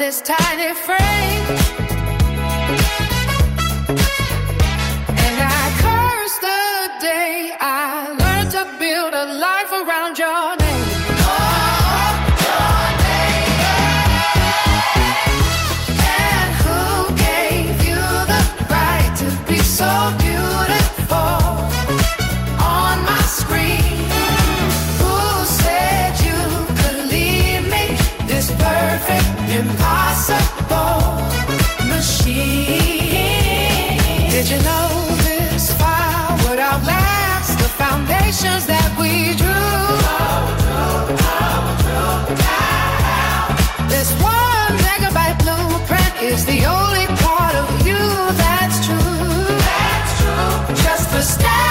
this tiny frame. And I curse the day I learned to build a life around your name. Oh, your name. And who gave you the right to be so beautiful on my screen? Who said you could leave me this perfect, impossible machine? Did you know this fire would outlast the foundations that we drew? This 1 megabyte blueprint is the only part of you that's true. That's true. Just a step.